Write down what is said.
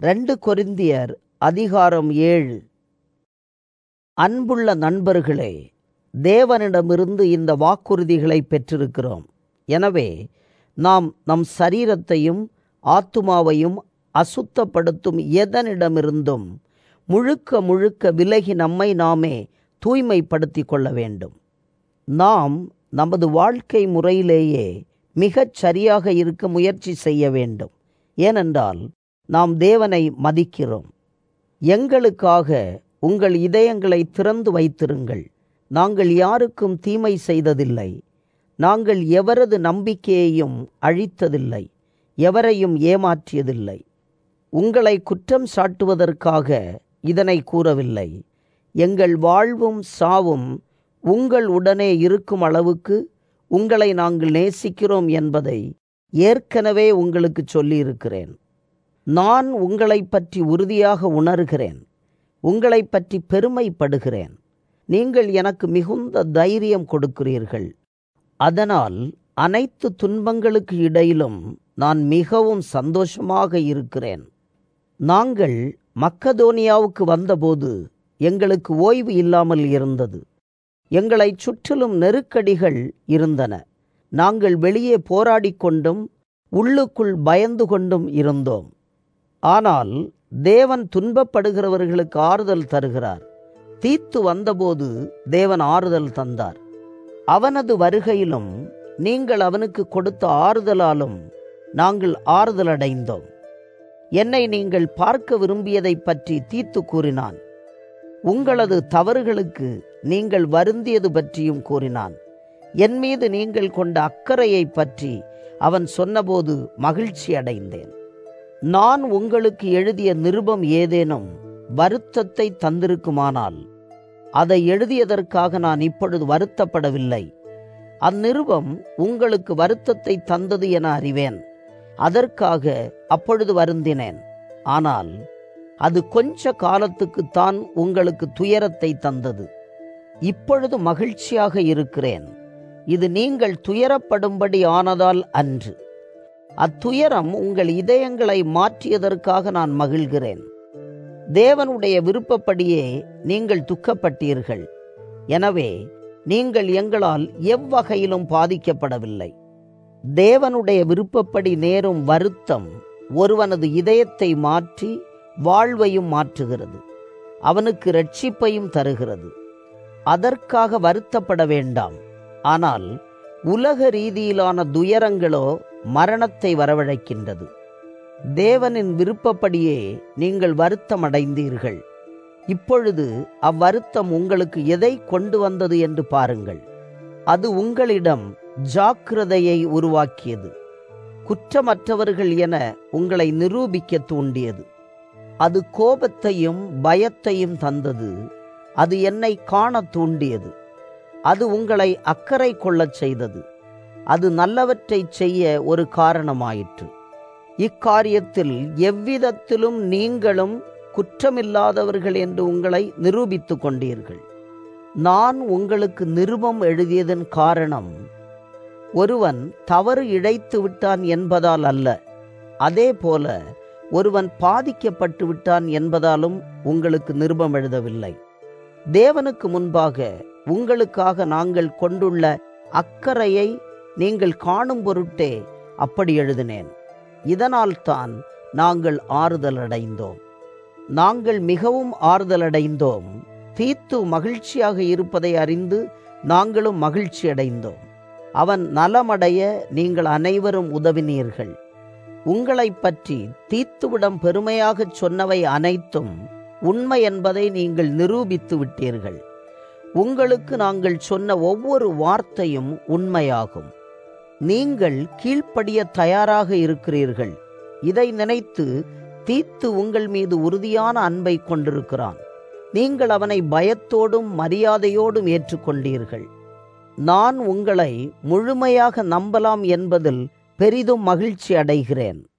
2 கொரிந்தியர் அதிகாரம் 7. அன்புள்ள நண்பர்களே, தேவனிடமிருந்து இந்த வாக்குறுதிகளை பெற்றிருக்கிறோம். எனவே நாம் நம் சரீரத்தையும் ஆத்துமாவையும் அசுத்தப்படுத்தும் எதனிடமிருந்தும் முழுக்க விலகி நம்மை நாமே தூய்மைப்படுத்திக் கொள்ள வேண்டும். நாம் நமது வாழ்க்கை முறையிலேயே மிகச் சரியாக இருக்க முயற்சி செய்ய வேண்டும். ஏனென்றால் நாம் தேவனை மதிக்கிறோம். எங்களுக்காக உங்கள் இதயங்களை திறந்து வைத்திருங்கள். நாங்கள் யாருக்கும் தீமை செய்ததில்லை. நாங்கள் எவரது நம்பிக்கையையும் அழித்ததில்லை, எவரையும் ஏமாற்றியதில்லை. உங்களை குற்றம் சாட்டுவதற்காக இதனை கூறவில்லை. எங்கள் வாழ்வும் சாவும் உங்கள் உடனே இருக்கும் அளவுக்கு உங்களை நாங்கள் நேசிக்கிறோம் என்பதை ஏற்கனவே உங்களுக்கு சொல்லியிருக்கிறேன். நான் உங்களை பற்றி உறுதியாக உணர்கிறேன். உங்களை பற்றி பெருமைப்படுகிறேன். நீங்கள் எனக்கு மிகுந்த தைரியம் கொடுக்கிறீர்கள். அதனால் அனைத்து துன்பங்களுக்கு இடையிலும் நான் மிகவும் சந்தோஷமாக இருக்கிறேன். நாங்கள் மக்கதோனியாவுக்கு வந்தபோது எங்களுக்கு ஓய்வு இல்லாமல் இருந்தது. எங்களை சுற்றிலும் நெருக்கடிகள் இருந்தன. நாங்கள் வெளியே போராடிக்கொண்டும் உள்ளுக்குள் பயந்து கொண்டும் இருந்தோம். ஆனால் தேவன் துன்பப்படுகிறவர்களுக்கு ஆறுதல் தருகிறார். தீத்து வந்தபோது தேவன் ஆறுதல் தந்தார். அவனது வருகையிலும் நீங்கள் அவனுக்கு கொடுத்த ஆறுதலாலும் நாங்கள் ஆறுதல் அடைந்தோம். என்னை நீங்கள் பார்க்க விரும்பியதை பற்றி தீத்து கூறினான். உங்களது தவறுகளுக்கு நீங்கள் வருந்தியது பற்றியும் கூறினான். என் மீது நீங்கள் கொண்ட அக்கறையை பற்றி அவன் சொன்னபோது மகிழ்ச்சி அடைந்தேன். நான் உங்களுக்கு எழுதிய நிருபம் ஏதேனும் வருத்தத்தை தந்திருக்குமானால் அதை எழுதியதற்காக நான் இப்பொழுது வருத்தப்படவில்லை. அந்நிருபம் உங்களுக்கு வருத்தத்தை தந்தது என அறிவேன். அதற்காக அப்பொழுது வருந்தினேன். ஆனால் அது கொஞ்ச காலத்துக்குத்தான் உங்களுக்கு துயரத்தை தந்தது. இப்பொழுது மகிழ்ச்சியாக இருக்கிறேன். இது நீங்கள் துயரப்படும்படி ஆனதால் அன்று. அத்துயரம் உங்கள் இதயங்களை மாற்றியதற்காக நான் மகிழ்கிறேன். தேவனுடைய விருப்பப்படியே நீங்கள் துக்கப்பட்டீர்கள். எனவே நீங்கள் எங்களால் எவ்வகையிலும் பாதிக்கப்படவில்லை. தேவனுடைய விருப்பப்படி நேரும் வருத்தம் ஒருவனது இதயத்தை மாற்றி வாழ்வையும் மாற்றுகிறது, அவனுக்கு இரட்சிப்பையும் தருகிறது. அதற்காக வருத்தப்பட வேண்டாம். ஆனால் உலக ரீதியிலான துயரங்களோ மரணத்தை வரவழைக்கின்றது. தேவனின் விருப்பப்படியே நீங்கள் வருத்தம் அடைந்தீர்கள். இப்பொழுது அவ்வருத்தம் உங்களுக்கு எதை கொண்டு வந்தது என்று பாருங்கள். அது உங்களிடம் ஜாக்கிரதையை உருவாக்கியது. குற்றமற்றவர்கள் என உங்களை நிரூபிக்க தூண்டியது. அது கோபத்தையும் பயத்தையும் தந்தது. அது என்னை காண தூண்டியது. அது உங்களை அக்கறை கொள்ளச் செய்தது. அது நல்லவற்றை செய்ய ஒரு காரணமாயிற்று. இக்காரியத்தில் எவ்விதத்திலும் நீங்களும் குற்றமில்லாதவர்கள் என்று உங்களை நிரூபித்து கொண்டீர்கள். நான் உங்களுக்கு நிருபம் எழுதியதன் காரணம் ஒருவன் தவறு இழைத்து விட்டான் என்பதால் அல்ல, அதே போல ஒருவன் பாதிக்கப்பட்டு விட்டான் என்பதாலும் உங்களுக்கு நிருபம் எழுதவில்லை. தேவனுக்கு முன்பாக உங்களுக்காக நாங்கள் கொண்டுள்ள அக்கறையை நீங்கள் காணும் பொருட்டே அப்படி எழுதினேன். இதனால்தான் நாங்கள் ஆறுதல் அடைந்தோம். நாங்கள் மிகவும் ஆறுதல் அடைந்தோம். தீத்து மகிழ்ச்சியாக இருப்பதை அறிந்து நாங்களும் மகிழ்ச்சி அடைந்தோம். அவன் நலமடைய நீங்கள் அனைவரும் உதவினீர்கள். உங்களை பற்றி தீத்துவிடம் பெருமையாகச் சொன்னவை அனைத்தும் உண்மை என்பதை நீங்கள் நிரூபித்து விட்டீர்கள். உங்களுக்கு நாங்கள் சொன்ன ஒவ்வொரு வார்த்தையும் உண்மையாகும். நீங்கள் கீழ்ப்படிய தயாராக இருக்கிறீர்கள். இதை நினைத்து தீத்து உங்கள் மீது உறுதியான அன்பை கொண்டிருக்கிறான். நீங்கள் அவனை பயத்தோடும் மரியாதையோடும் ஏற்றுக்கொண்டீர்கள். நான் உங்களை முழுமையாக நம்பலாம் என்பதில் பெரிதும் மகிழ்ச்சி அடைகிறேன்.